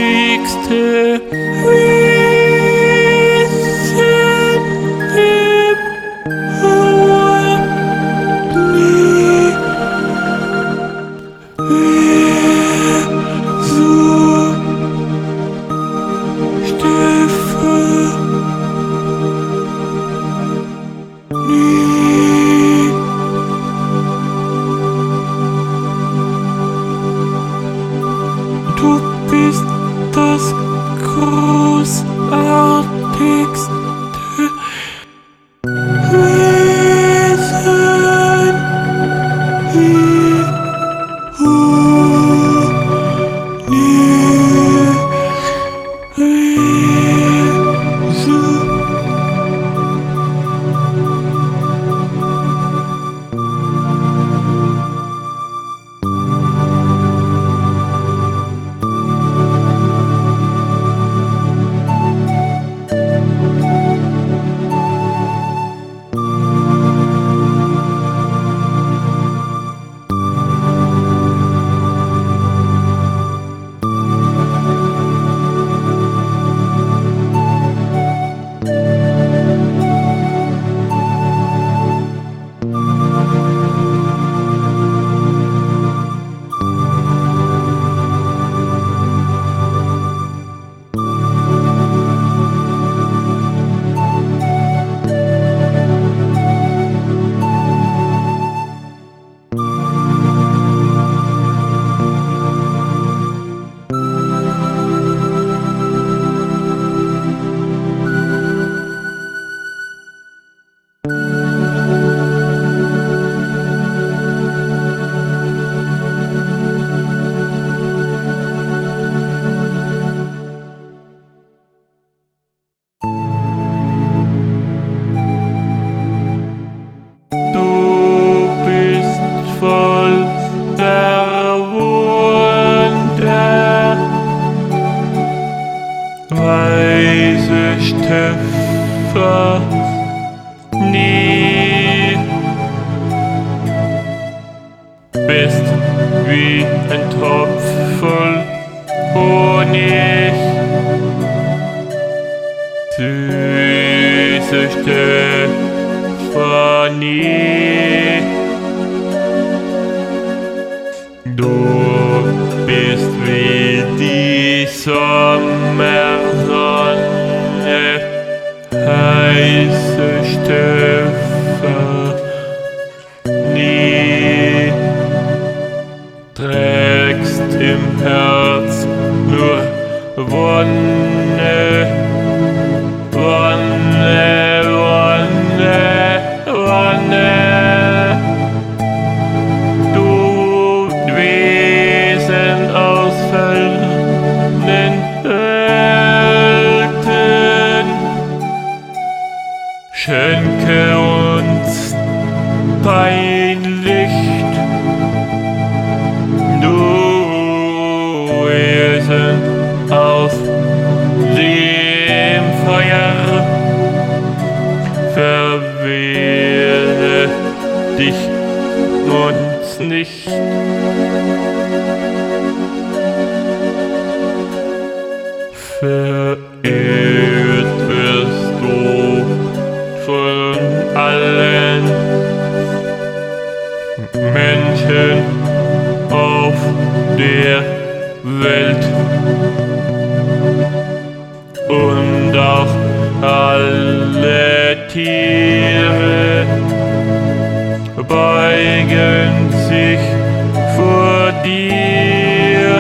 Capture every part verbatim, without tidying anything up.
wichtigste Wesen im Harmonie. Wer so Stephannie. Du bist das großartigste Wesen im Universum. Weise Stephannie, bist wie ein Topf voll Honig. Süße Stephannie, du bist wie die Sommersonne, heiße Stephannie, trägst im Herz nur Wonne, Wonne, Wonne, Wonne. Du Wesen aus fernen Welten, schenke uns dein Licht. Du Wesen aus dem Feuer, verwehre dich uns nicht. Verehrt wirst du von allen Menschen auf der Welt und auch alle Tiere beugen sich vor dir.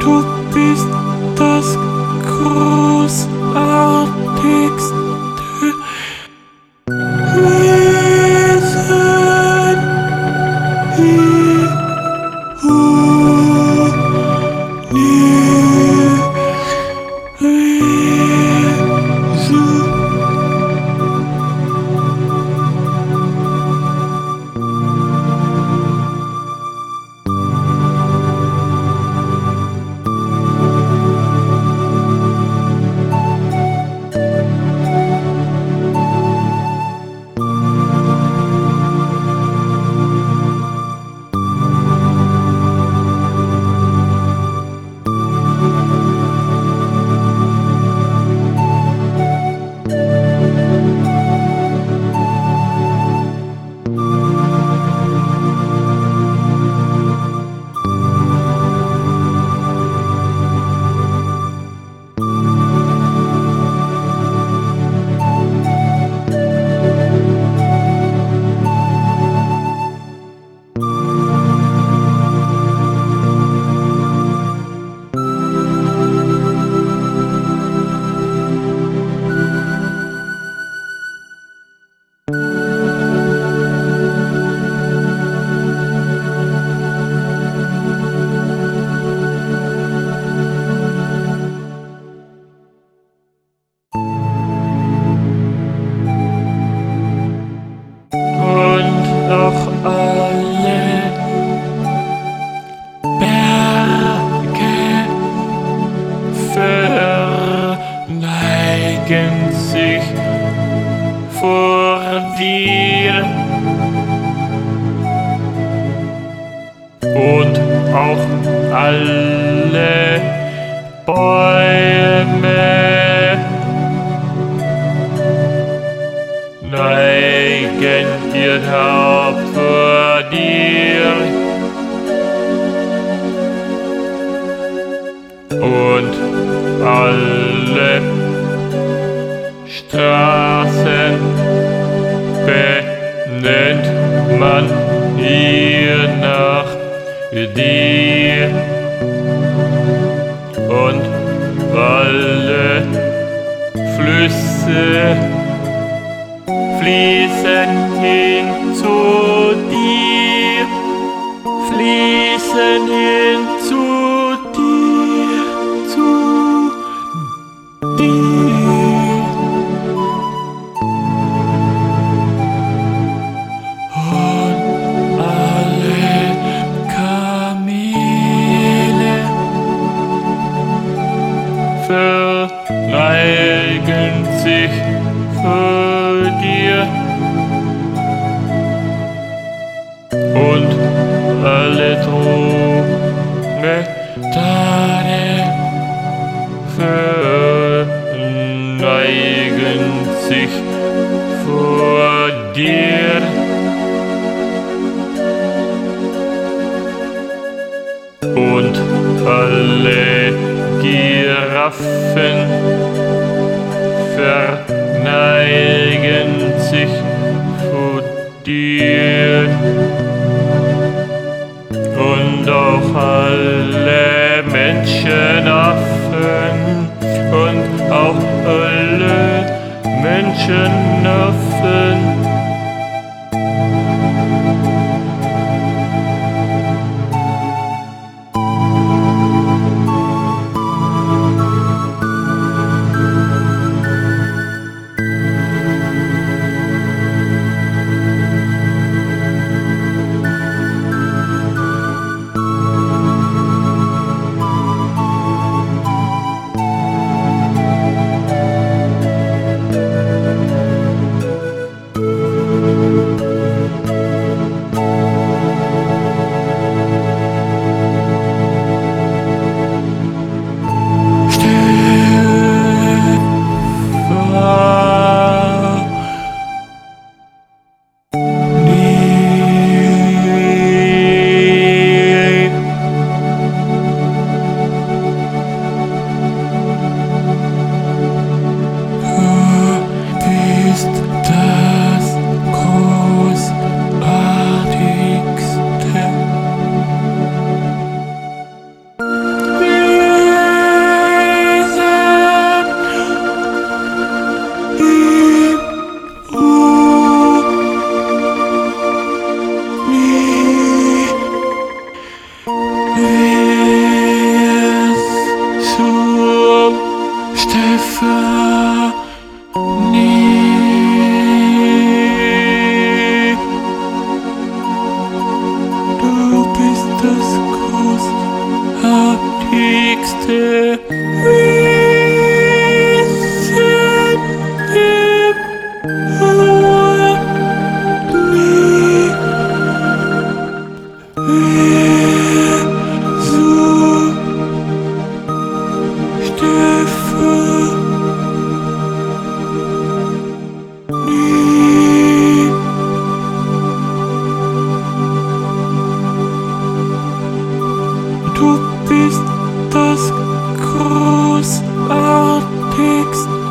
du bist das großartigste Wesen im und auch alle Berge verneigen sich vor dir und auch alle Bäume neigen ihr Haupt vor dir und alle Straßen benennt man ihr nach dir und alle Flüsse fließen hin zu dir, fließen hin zu dir, zu dir. Und alle Kamele verneigen sich vor dir und alle Dromedare verneigen sich vor dir und alle Giraffen verneigen sich vor dir und auch alle Menschenaffen und auch alle Menschenaffen zur Stephanie. Du bist das großartigste Wesen im Universum. Stephanie. Du bist das großartigste